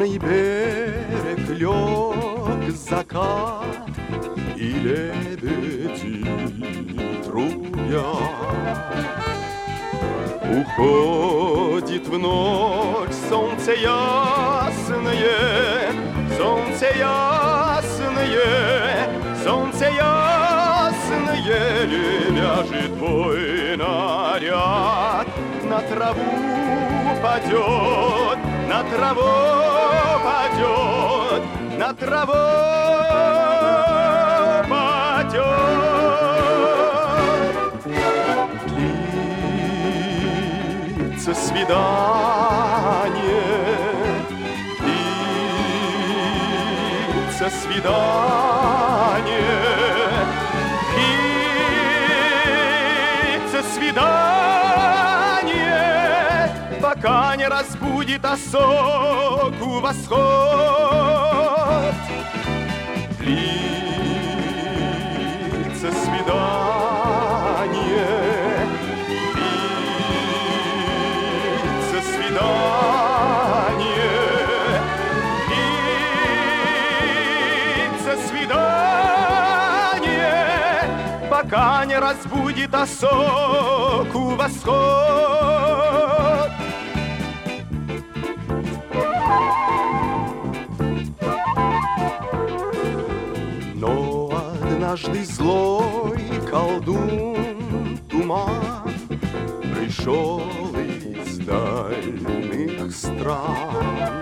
черный берег лег закат, и лебеди трубят. Уходит в ночь солнце ясное, солнце ясное, солнце ясное, ляжет твой наряд, на траву падет, на траву падет, на траву падет. Длится свидание, длится свидание, длится свидание, пока не разбудит осоку восход. Длится свидание, длится свидание, длится свидание, пока не разбудит осоку восход. Но однажды злой колдун туман пришел из дальних стран.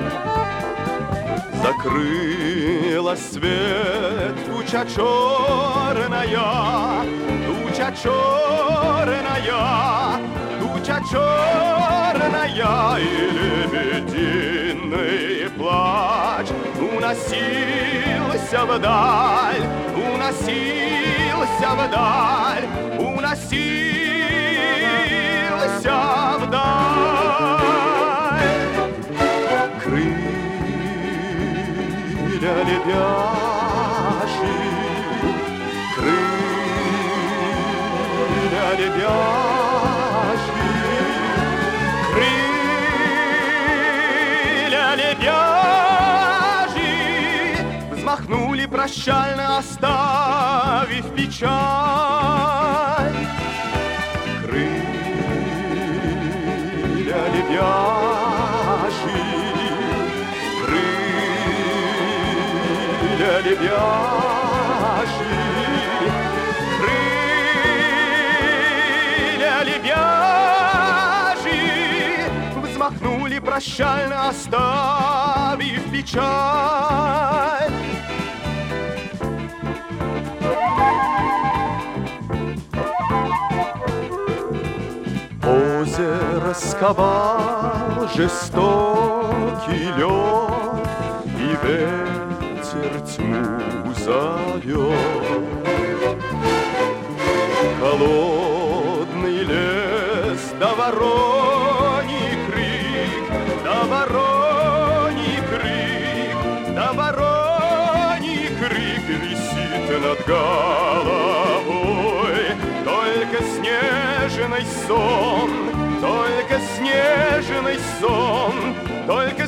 Закрыла свет туча черная, туча черная, туча черная, и лебединый плач уносился вдаль, уносился вдаль, уносился вдаль. Крылья лебяжьи, крылья лебяжьи, крылья лебяжьи взмахнули прощально, оставив печаль. Крылья лебяжьи, крылья лебяжьи, крылья лебяжьи взмахнули прощально, оставив печаль. Озеро сковал жестокий лед, и ветер тьму зовет. Холодный лес, да вороний крик, да вороний крик, да вороний крик висит над головой. Только снежный сон, только снежный сон, только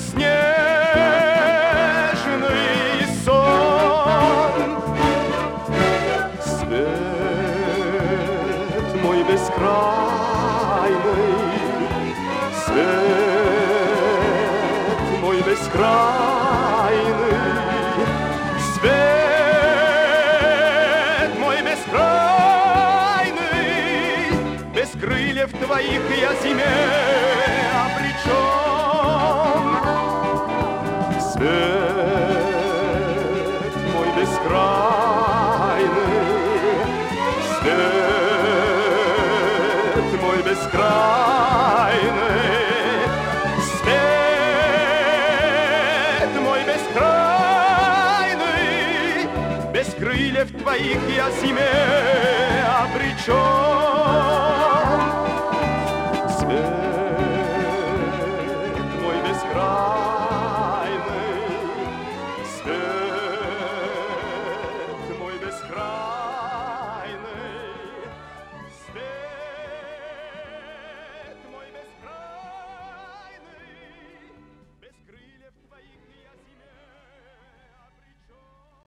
снежный сон. Свет мой бескрайный, свет мой бескрайный, свет мой бескрайный, без крыльев твоих я зиме обречен. Свет мой бескрайный, свет мой бескрайный, свет мой бескрайный, без крыльев твоих я зиме обречен.